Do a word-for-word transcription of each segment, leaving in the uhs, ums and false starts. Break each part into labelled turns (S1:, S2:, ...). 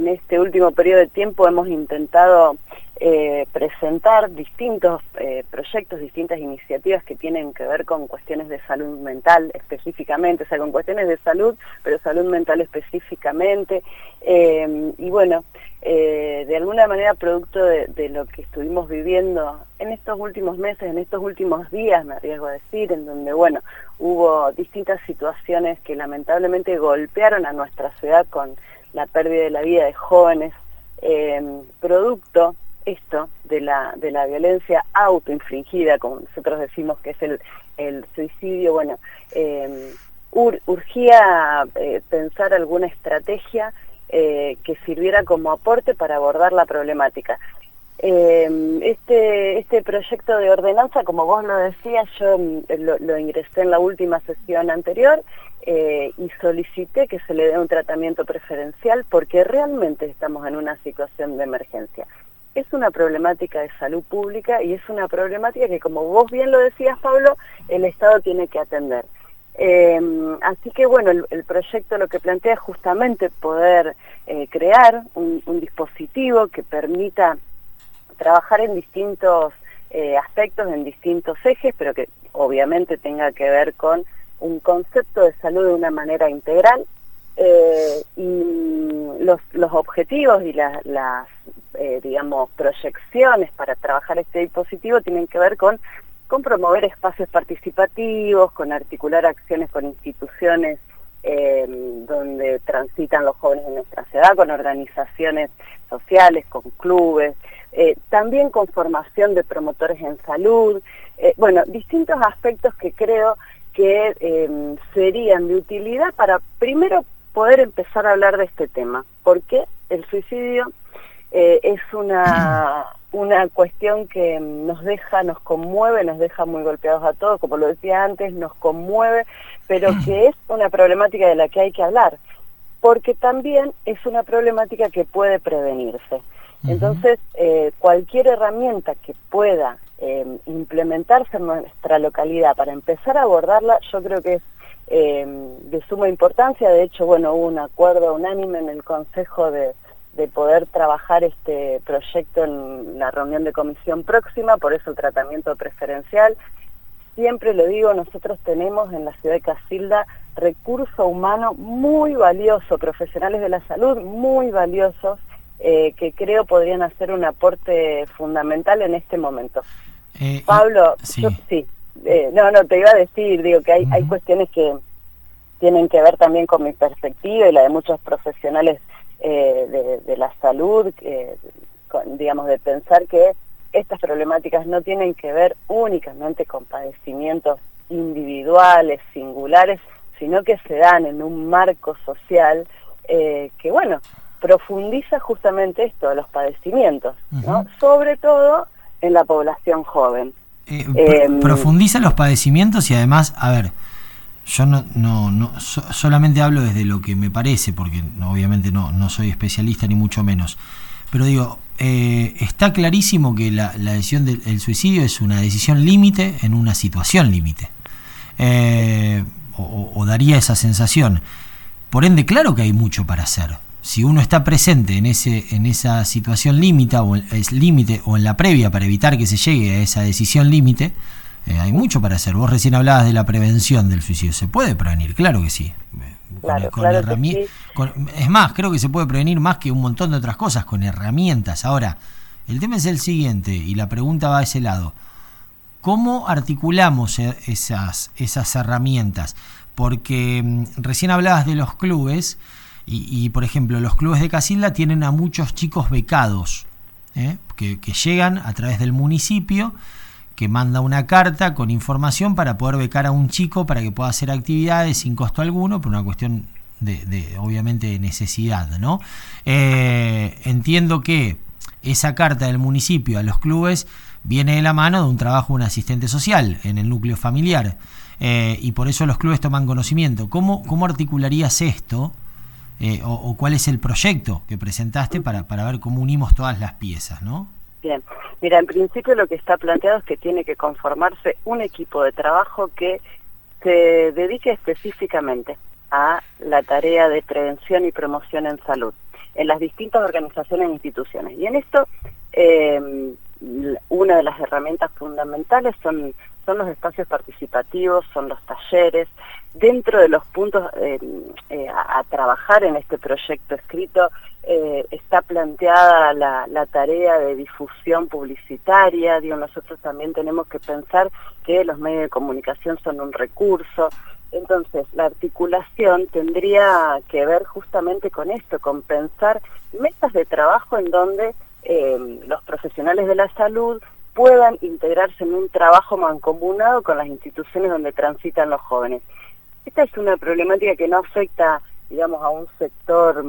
S1: en este último periodo de tiempo hemos intentado eh, presentar distintos eh, proyectos, distintas iniciativas que tienen que ver con cuestiones de salud mental específicamente, o sea, con cuestiones de salud, pero salud mental específicamente, eh, y bueno, eh, de alguna manera producto de, de lo que estuvimos viviendo en estos últimos meses, en estos últimos días, me arriesgo a decir, en donde, bueno, hubo distintas situaciones que lamentablemente golpearon a nuestra ciudad con la pérdida de la vida de jóvenes, eh, producto esto de la de la violencia autoinfligida, como nosotros decimos que es el, el suicidio. Bueno, eh, ur, urgía eh, pensar alguna estrategia eh, que sirviera como aporte para abordar la problemática. Eh, este, este proyecto de ordenanza, como vos lo decías, yo lo, lo ingresé en la última sesión anterior eh, y solicité que se le dé un tratamiento preferencial porque realmente estamos en una situación de emergencia. Es una problemática de salud pública y es una problemática que, como vos bien lo decías, Pablo, el Estado tiene que atender. Eh, así que bueno, el, el proyecto lo que plantea es justamente poder eh, crear un, un dispositivo que permita trabajar en distintos eh, aspectos, en distintos ejes, pero que obviamente tenga que ver con un concepto de salud de una manera integral, eh, y los, los objetivos y la, las, eh, digamos, proyecciones para trabajar este dispositivo tienen que ver con, con promover espacios participativos, con articular acciones con instituciones eh, donde transitan los jóvenes de nuestra ciudad, con organizaciones sociales, con clubes, Eh, también con formación de promotores en salud, eh, bueno, distintos aspectos que creo que eh, serían de utilidad para primero poder empezar a hablar de este tema, porque el suicidio eh, es una, una cuestión que nos deja, nos conmueve, nos deja muy golpeados a todos, como lo decía antes, nos conmueve, pero que es una problemática de la que hay que hablar, porque también es una problemática que puede prevenirse. Entonces, eh, cualquier herramienta que pueda eh, implementarse en nuestra localidad para empezar a abordarla, yo creo que es eh, de suma importancia. De hecho, bueno, hubo un acuerdo unánime en el Consejo de, de poder trabajar este proyecto en la reunión de comisión próxima, por eso el tratamiento preferencial. Siempre lo digo, nosotros tenemos en la ciudad de Casilda recurso humano muy valioso, profesionales de la salud muy valiosos, Eh, que creo podrían hacer un aporte fundamental en este momento. Eh, Pablo, sí, yo, sí eh, no, no, te iba a decir, digo que hay, uh-huh. hay cuestiones que tienen que ver también con mi perspectiva y la de muchos profesionales eh, de, de la salud, eh, con, digamos, de pensar que estas problemáticas no tienen que ver únicamente con padecimientos individuales, singulares, sino que se dan en un marco social eh, que, bueno, profundiza justamente esto de los padecimientos, ¿no? Uh-huh. Sobre todo en la población joven.
S2: Eh, eh, pro- profundiza los padecimientos y además, a ver, yo no, no, no so, solamente hablo desde lo que me parece, porque no, obviamente no, no soy especialista ni mucho menos, pero digo, eh, está clarísimo que la, la decisión del el suicidio es una decisión límite en una situación límite, eh, o, o daría esa sensación. Por ende, claro que hay mucho para hacer. Si uno está presente en ese en esa situación límite o es límite o en la previa para evitar que se llegue a esa decisión límite, eh, hay mucho para hacer. Vos recién hablabas de la prevención del suicidio. ¿Se puede prevenir? Claro que sí.
S1: Claro,
S2: con, con
S1: claro
S2: herrami-
S1: que sí.
S2: con, es más, creo que se puede prevenir más que un montón de otras cosas con herramientas. Ahora, el tema es el siguiente y la pregunta va a ese lado. ¿Cómo articulamos esas, esas herramientas? Porque mmm, recién hablabas de los clubes. Y, y, por ejemplo, los clubes de Casilda tienen a muchos chicos becados, ¿eh? que, que llegan a través del municipio, que manda una carta con información para poder becar a un chico para que pueda hacer actividades sin costo alguno, por una cuestión de, de obviamente, de necesidad, ¿no? Eh, entiendo que esa carta del municipio a los clubes viene de la mano de un trabajo de un asistente social en el núcleo familiar, eh, y por eso los clubes toman conocimiento. ¿Cómo, cómo articularías esto? Eh, o, o cuál es el proyecto que presentaste para, para ver cómo unimos todas las piezas, ¿no?
S1: Bien, mira, en principio lo que está planteado es que tiene que conformarse un equipo de trabajo que se dedique específicamente a la tarea de prevención y promoción en salud. en las distintas organizaciones e instituciones. Y en esto, eh, una de las herramientas fundamentales son, son los espacios participativos, son los talleres. Dentro de los puntos eh, eh, a, a trabajar en este proyecto escrito, eh, está planteada la, la tarea de difusión publicitaria. Digo, nosotros también tenemos que pensar que los medios de comunicación son un recurso. Entonces, la articulación tendría que ver justamente con esto, con pensar mesas de trabajo en donde eh, los profesionales de la salud puedan integrarse en un trabajo mancomunado con las instituciones donde transitan los jóvenes. Esta es una problemática que no afecta, digamos, a un sector,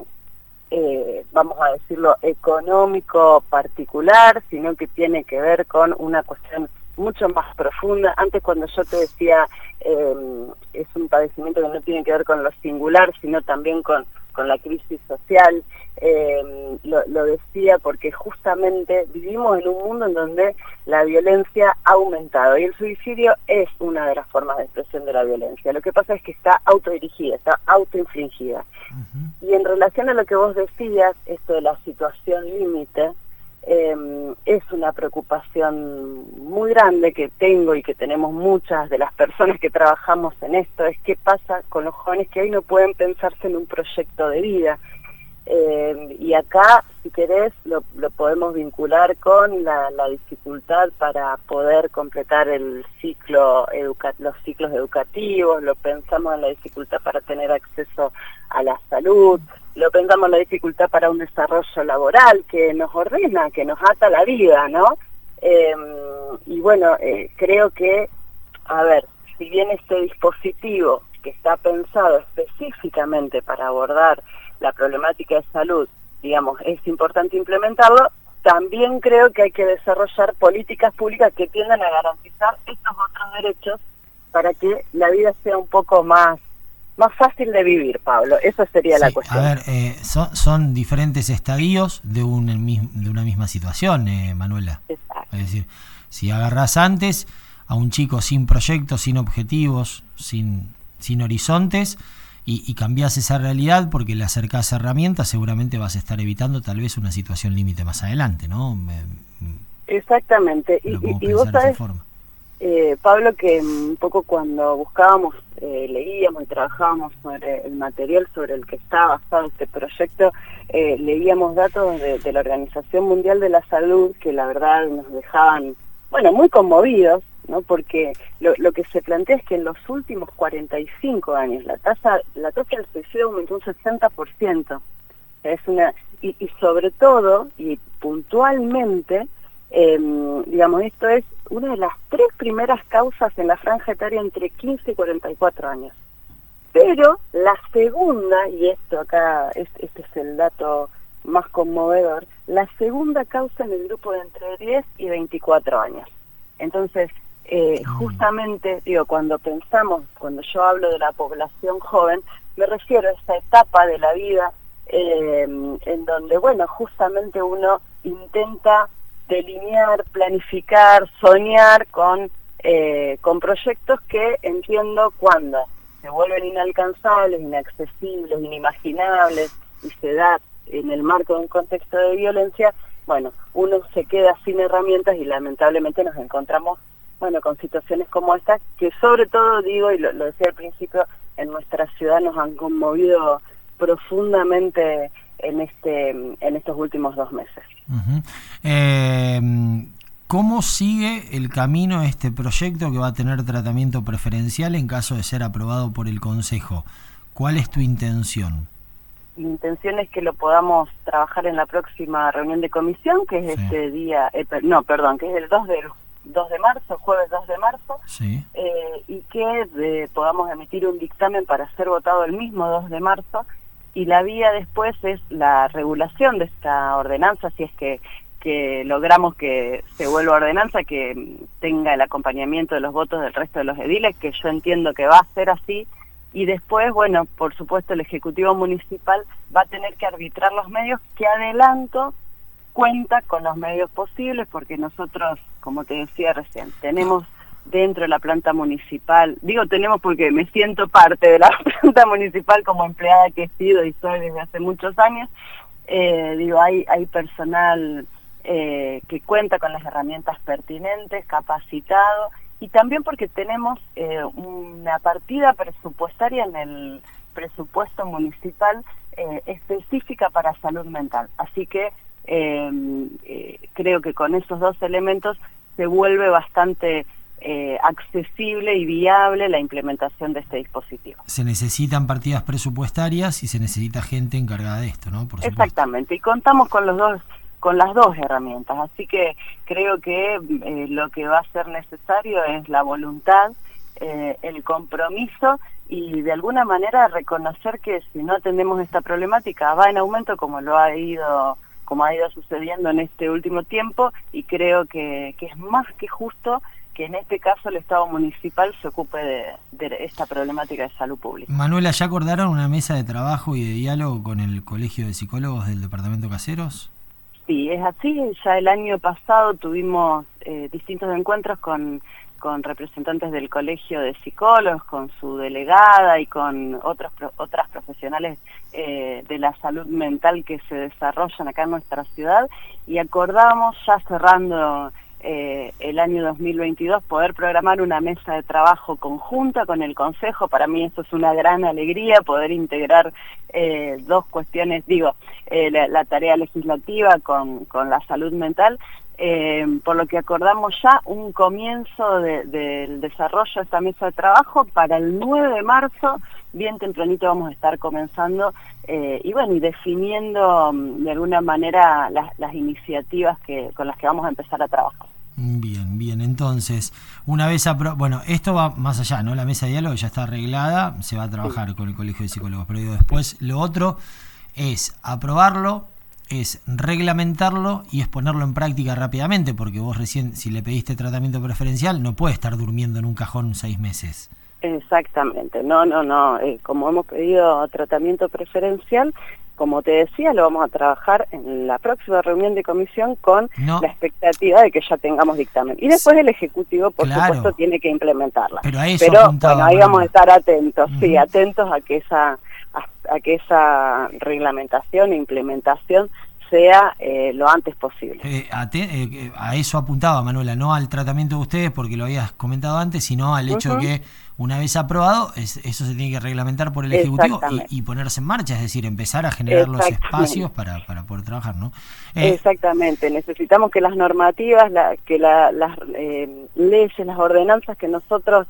S1: eh, vamos a decirlo, económico particular, sino que tiene que ver con una cuestión mucho más profunda. Antes, cuando yo te decía, eh, es un padecimiento que no tiene que ver con lo singular, sino también con, con la crisis social, eh, lo, lo decía porque justamente vivimos en un mundo en donde la violencia ha aumentado, y el suicidio es una de las formas de expresión de la violencia. Lo que pasa es que está autodirigida, está autoinfligida. Uh-huh. Y en relación a lo que vos decías, esto de la situación límite, Eh, es una preocupación muy grande que tengo y que tenemos muchas de las personas que trabajamos en esto, es qué pasa con los jóvenes que hoy no pueden pensarse en un proyecto de vida. Eh, y acá, si querés, lo, lo podemos vincular con la, la dificultad para poder completar el ciclo educa los ciclos educativos, lo pensamos en la dificultad para tener acceso a la salud, lo pensamos en la dificultad para un desarrollo laboral que nos ordena, que nos ata la vida, ¿no? Eh, y bueno, eh, creo que, a ver, si bien este dispositivo que está pensado específicamente para abordar la problemática de salud, digamos, es importante implementarlo, también creo que hay que desarrollar políticas públicas que tiendan a garantizar estos otros derechos para que la vida sea un poco más más fácil de vivir, Pablo. Esa sería sí, la cuestión.
S2: A ver, eh, son, son diferentes estadios de, un, de una misma situación, eh, Manuela.
S1: Exacto.
S2: Es decir, si agarrás antes a un chico sin proyectos, sin objetivos, sin, sin horizontes, y, y cambiás esa realidad porque le acercás herramientas, seguramente vas a estar evitando tal vez una situación límite más adelante, ¿no?
S1: Exactamente. Y, y, y vos sabés, eh, Pablo, que un poco cuando buscábamos, eh, leíamos y trabajábamos sobre el material sobre el que está basado este proyecto, eh, leíamos datos de, de la Organización Mundial de la Salud que la verdad nos dejaban, bueno, muy conmovidos, ¿no? Porque lo, lo que se plantea es que en los últimos cuarenta y cinco años la tasa la tasa del suicidio aumentó un sesenta por ciento. Es una y, y sobre todo y puntualmente, eh, digamos, esto es una de las tres primeras causas en la franja etaria entre quince y cuarenta y cuatro años. Pero la segunda, y esto acá, este, este es el dato más conmovedor, la segunda causa en el grupo de entre diez y veinticuatro años. Entonces, eh, justamente, digo, cuando pensamos, cuando yo hablo de la población joven, me refiero a esta etapa de la vida eh, en donde, bueno, justamente uno intenta delinear, planificar, soñar con, eh, con proyectos que entiendo cuando se vuelven inalcanzables, inaccesibles, inimaginables y se da en el marco de un contexto de violencia, bueno, uno se queda sin herramientas y lamentablemente nos encontramos, bueno, con situaciones como esta que sobre todo, digo, y lo, lo decía al principio, en nuestra ciudad nos han conmovido profundamente en este en estos últimos dos meses.
S2: Uh-huh. Eh, ¿Cómo sigue el camino este proyecto que va a tener tratamiento preferencial en caso de ser aprobado por el Consejo? ¿Cuál es tu intención?
S1: Mi intención es que lo podamos trabajar en la próxima reunión de comisión, que es sí. este día, eh, no, perdón, que es el dos de marzo, jueves dos de marzo,
S2: sí.
S1: eh, y que eh, podamos emitir un dictamen para ser votado el mismo dos de marzo, y la vía después es la regulación de esta ordenanza, si es que, que logramos que se vuelva ordenanza, que tenga el acompañamiento de los votos del resto de los ediles, que yo entiendo que va a ser así, y después, bueno, por supuesto el Ejecutivo Municipal va a tener que arbitrar los medios, que adelanto cuenta con los medios posibles, porque nosotros, como te decía recién, tenemos dentro de la planta municipal, digo tenemos porque me siento parte de la planta municipal como empleada que he sido y soy desde hace muchos años, eh, digo, hay, hay personal eh, que cuenta con las herramientas pertinentes, capacitado, y también porque tenemos eh, una partida presupuestaria en el presupuesto municipal eh, específica para salud mental. Así que eh, eh, creo que con esos dos elementos se vuelve bastante eh, accesible y viable la implementación de este dispositivo.
S2: Se necesitan partidas presupuestarias y se necesita gente encargada de esto, ¿no? Por supuesto.
S1: Exactamente, y contamos con los dos con las dos herramientas, así que creo que eh, lo que va a ser necesario es la voluntad, eh, el compromiso y de alguna manera reconocer que si no atendemos esta problemática va en aumento como lo ha ido como ha ido sucediendo en este último tiempo, y creo que, que es más que justo que en este caso el Estado municipal se ocupe de, de esta problemática de salud pública.
S2: Manuela, ¿ya acordaron una mesa de trabajo y de diálogo con el Colegio de Psicólogos del Departamento Caseros?
S1: Sí, es así. Ya el año pasado tuvimos eh, distintos encuentros con, con representantes del Colegio de Psicólogos, con su delegada y con otros otras profesionales eh, de la salud mental que se desarrollan acá en nuestra ciudad, y acordamos, ya cerrando eh, el año dos mil veintidós, poder programar una mesa de trabajo conjunta con el Consejo. Para mí eso es una gran alegría, poder integrar eh, dos cuestiones, digo, eh, la, la tarea legislativa con, con la salud mental, eh, por lo que acordamos ya un comienzo de, del desarrollo de esta mesa de trabajo para el nueve de marzo, bien tempranito vamos a estar comenzando, eh, y bueno, y definiendo de alguna manera las, las iniciativas que, con las que vamos a empezar a trabajar.
S2: Bien, bien, entonces, una vez apro bueno, esto va más allá, ¿no? La mesa de diálogo ya está arreglada, se va a trabajar sí. con el Colegio de Psicólogos, pero digo, después lo otro es aprobarlo, es reglamentarlo y es ponerlo en práctica rápidamente, porque vos recién, si le pediste tratamiento preferencial, no puede estar durmiendo en un cajón seis meses.
S1: Exactamente, no, no, no, eh, como hemos pedido tratamiento preferencial, como te decía, lo vamos a trabajar en la próxima reunión de comisión con no. la expectativa de que ya tengamos dictamen. Y después el Ejecutivo, por claro. supuesto, tiene que implementarla.
S2: Pero, a eso
S1: Pero
S2: apuntaba,
S1: bueno, ahí vamos a estar atentos, uh-huh. sí, atentos a que esa a, a que esa reglamentación e implementación sea eh, lo antes posible.
S2: Eh, a, te, eh, a eso apuntaba, Manuela, no al tratamiento de ustedes, porque lo habías comentado antes, sino al hecho uh-huh. de que una vez aprobado, es, eso se tiene que reglamentar por el Ejecutivo y, y ponerse en marcha, es decir, empezar a generar los espacios para, para poder trabajar, ¿no?
S1: Eh, Exactamente, necesitamos que las normativas, la, que la, las eh, leyes, las ordenanzas que nosotros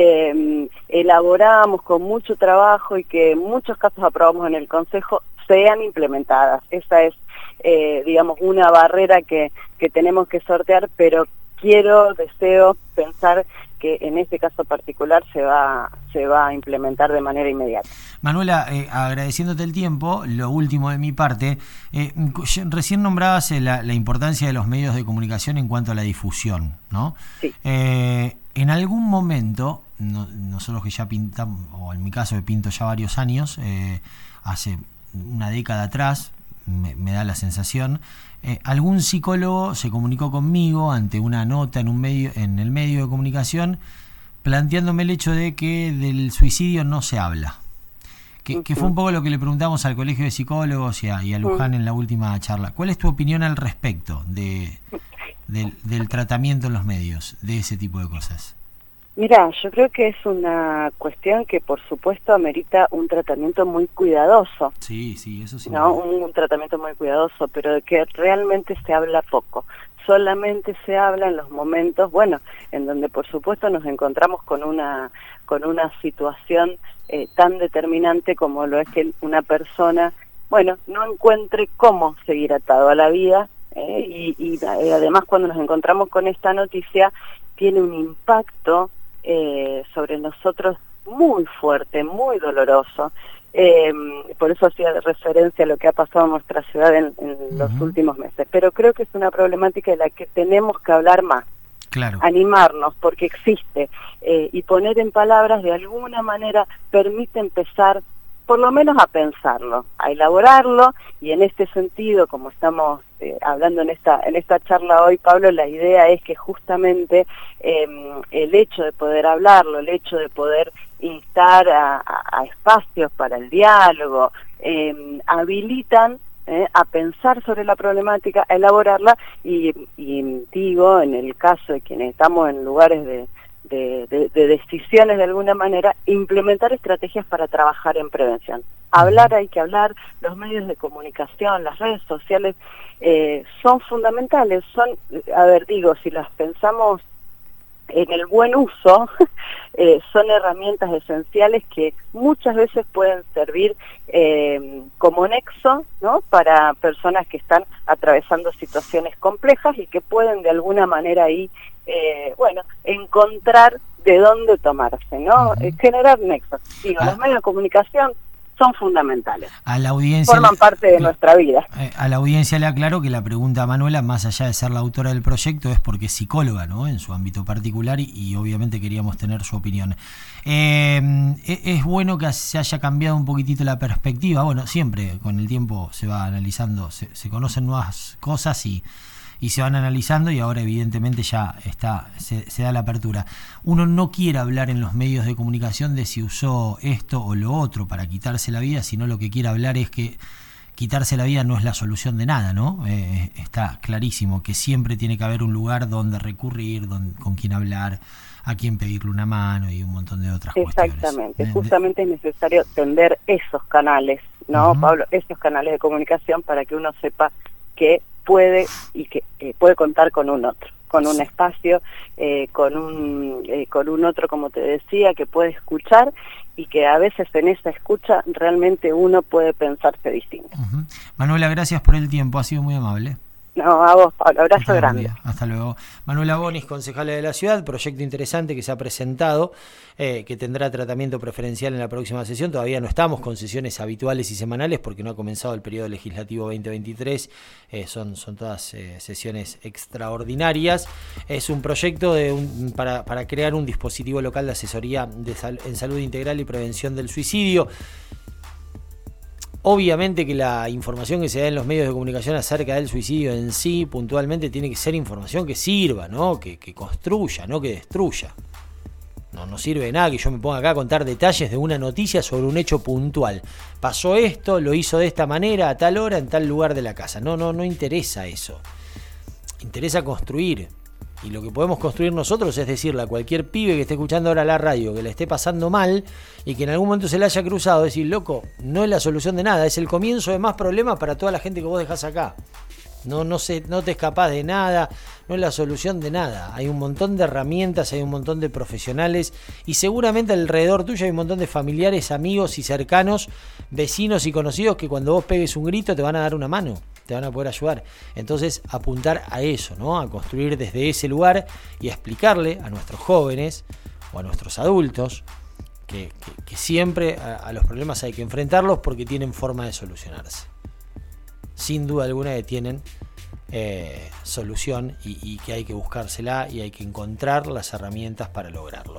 S1: eh, elaboramos con mucho trabajo y que en muchos casos aprobamos en el Consejo, sean implementadas. Esa es, eh, digamos, una barrera que, que tenemos que sortear, pero quiero, deseo pensar que en este caso particular se va se va a implementar de manera inmediata.
S2: Manuela, eh, agradeciéndote el tiempo, lo último de mi parte, eh, recién nombrabas la, la importancia de los medios de comunicación en cuanto a la difusión, ¿no?
S1: Sí.
S2: Eh, en algún momento, no, nosotros que ya pintamos, o en mi caso que pinto ya varios años, eh, hace una década atrás, me, me da la sensación, eh, algún psicólogo se comunicó conmigo ante una nota en un medio, en el medio de comunicación, planteándome el hecho de que del suicidio no se habla. Que, uh-huh. que fue un poco lo que le preguntamos al Colegio de Psicólogos y a, y a Luján uh-huh. en la última charla. ¿Cuál es tu opinión al respecto de, de, del tratamiento en los medios, de ese tipo de cosas?
S1: Mira, yo creo que es una cuestión que por supuesto amerita un tratamiento muy cuidadoso.
S2: Sí, sí, eso sí.
S1: ¿No? Un, un tratamiento muy cuidadoso, pero de que realmente se habla poco. Solamente se habla en los momentos, bueno, en donde por supuesto nos encontramos con una con una situación eh, tan determinante como lo es que una persona, bueno, no encuentre cómo seguir atado a la vida, eh, y, y, y además cuando nos encontramos con esta noticia tiene un impacto Eh, sobre nosotros muy fuerte, muy doloroso. Eh, por eso hacía referencia a lo que ha pasado en nuestra ciudad en, en uh-huh. los últimos meses. Pero creo que es una problemática de la que tenemos que hablar más.
S2: Claro.
S1: Animarnos, porque existe. Eh, y poner en palabras, de alguna manera, permite empezar por lo menos a pensarlo, a elaborarlo, y en este sentido, como estamos eh, hablando en esta en esta charla hoy, Pablo, la idea es que justamente eh, el hecho de poder hablarlo, el hecho de poder instar a, a, a espacios para el diálogo, eh, habilitan eh, a pensar sobre la problemática, a elaborarla, y, y digo, en el caso de quienes estamos en lugares de De, de, de decisiones de alguna manera, implementar estrategias para trabajar en prevención. Hablar hay que hablar, los medios de comunicación, las redes sociales eh, son fundamentales, son, a ver, digo, si las pensamos en el buen uso, eh, son herramientas esenciales que muchas veces pueden servir eh, como nexo, ¿no?, para personas que están atravesando situaciones complejas y que pueden de alguna manera ahí, eh, bueno, encontrar de dónde tomarse, ¿no? Uh-huh. eh, generar nexos. Digo, ah. los medios de comunicación son fundamentales.
S2: A la audiencia
S1: forman
S2: le,
S1: parte de nuestra vida.
S2: A la audiencia le aclaro que la pregunta a Manuela, más allá de ser la autora del proyecto, es porque es psicóloga, ¿no?, en su ámbito particular, y, y obviamente queríamos tener su opinión. Eh, es bueno que se haya cambiado un poquitito la perspectiva. Bueno, siempre con el tiempo se va analizando, se, se conocen nuevas cosas y y se van analizando, y ahora evidentemente ya está se, se da la apertura. Uno no quiere hablar en los medios de comunicación de si usó esto o lo otro para quitarse la vida, sino lo que quiere hablar es que quitarse la vida no es la solución de nada, ¿no? Eh, está clarísimo que siempre tiene que haber un lugar donde recurrir, donde, con quien hablar, a quien pedirle una mano y un montón de otras
S1: Exactamente.
S2: cuestiones.
S1: Exactamente, justamente es necesario tender esos canales, ¿no, uh-huh. Pablo? Esos canales de comunicación para que uno sepa que puede y que eh, puede contar con un otro, con un espacio, eh, con un eh, con un otro, como te decía, que puede escuchar, y que a veces en esa escucha realmente uno puede pensarse distinto.
S2: Uh-huh. Manuela, gracias por el tiempo, ha sido muy amable.
S1: No, a vos, Pablo, abrazo grande.
S2: Hasta luego. Manuela Bonis, concejala de la ciudad, proyecto interesante que se ha presentado, eh, que tendrá tratamiento preferencial en la próxima sesión. Todavía no estamos con sesiones habituales y semanales porque no ha comenzado el periodo legislativo veinte veintitrés, eh, son, son todas eh, sesiones extraordinarias. Es un proyecto de un, para, para crear un dispositivo local de asesoría de sal, en salud integral y prevención del suicidio. Obviamente que la información que se da en los medios de comunicación acerca del suicidio en sí, puntualmente, tiene que ser información que sirva, ¿no? Que, que construya, no que destruya. No, no sirve de nada que yo me ponga acá a contar detalles de una noticia sobre un hecho puntual. Pasó esto, lo hizo de esta manera, a tal hora, en tal lugar de la casa. No, no, no interesa eso. Interesa construir. Y lo que podemos construir nosotros es decirle a cualquier pibe que esté escuchando ahora la radio, que le esté pasando mal y que en algún momento se le haya cruzado, decir, loco, no es la solución de nada, es el comienzo de más problemas para toda la gente que vos dejás acá. No, no, se, no te escapás de nada, no es la solución de nada. Hay un montón de herramientas, hay un montón de profesionales, y seguramente alrededor tuyo hay un montón de familiares, amigos y cercanos, vecinos y conocidos que cuando vos pegues un grito te van a dar una mano, te van a poder ayudar. Entonces, apuntar a eso, ¿no? A construir desde ese lugar y a explicarle a nuestros jóvenes o a nuestros adultos que, que, que siempre a, a los problemas hay que enfrentarlos porque tienen forma de solucionarse. Sin duda alguna que tienen eh, solución y, y que hay que buscársela y hay que encontrar las herramientas para lograrlo.